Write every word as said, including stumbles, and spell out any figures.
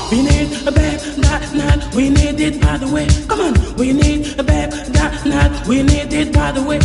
We need a babe that night. We need it by the way. Come on, we need a babe that night. We need it by the way.